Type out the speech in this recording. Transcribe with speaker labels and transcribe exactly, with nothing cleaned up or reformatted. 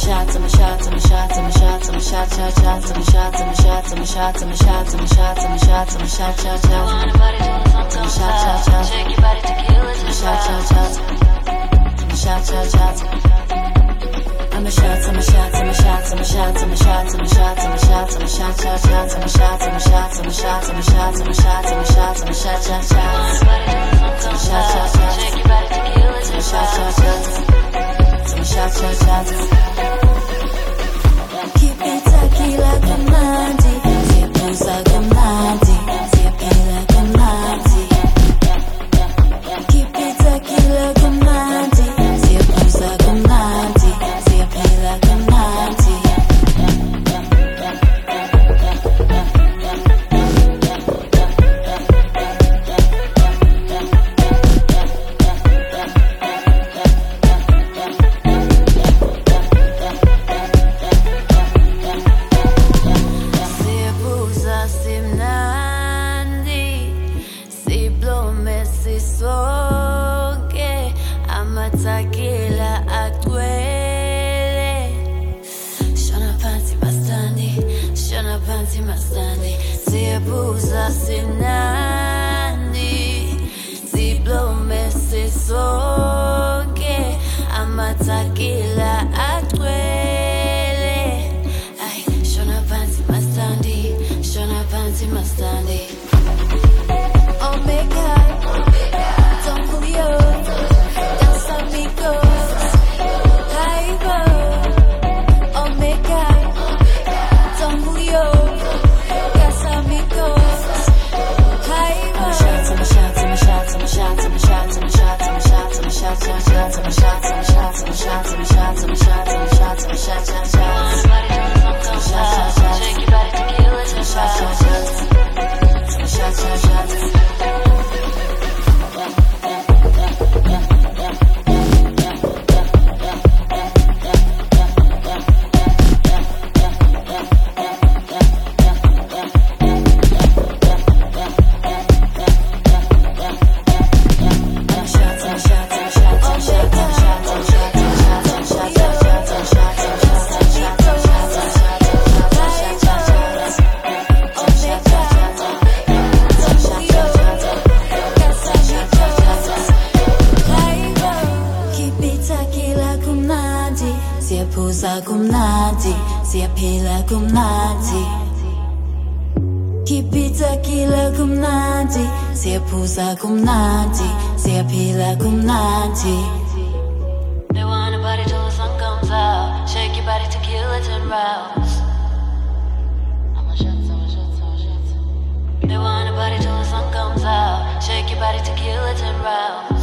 Speaker 1: shots, I'm a shots, I'm a shots, I'm a shots, I'm a shot, shot, shots, I'm a shots, I'm a shots, I'm a shots, I'm a shots, I'm a shots, I'm a shots, I'm a shot, shot, shots.
Speaker 2: Want a body till the sun comes out. Shake your body to kill it and
Speaker 1: shot, shot, shots. I'm a shot, shot, shots. I'm a shots, I'm a shots, I'm a shots, I'm a shots, I'm a shots, I'm a shots, I'm a shots, I'm a shot, shot, shots. I'm a shots, I'm a shots, I'm a shots, I'm a shots, I'm a shots, I'm a shots, I'm a shot, shot, shots.
Speaker 2: Want a body till the sun comes out. Shake your body to kill it and
Speaker 1: shot, shot, shots. I'm a shot, shot, shots. Keep it tequila commandi, sipusa commandi, sipila commandi. Keep it tequila commandi, sipusa commandi, sipila commandi. Siabuza sinandi, siblome sisonke, amatakila atwele. Ay, shona pansi mastandi, shona pansi mastandi. Oh my God, Don Julio, Dos Amigos, Jaibo. Oh my God, Don Julio. Siapusa kumnandi, siapila kumnandi. Kipita kila kumnandi, siapusa kumnandi, siapila kumnandi.
Speaker 2: They want a body till the sun comes out. Shake your body to kill it and rouse. I'm a shot, I'm a shot, I'm a shot. They want a body till the sun comes out. Shake your body to kill it and rouse.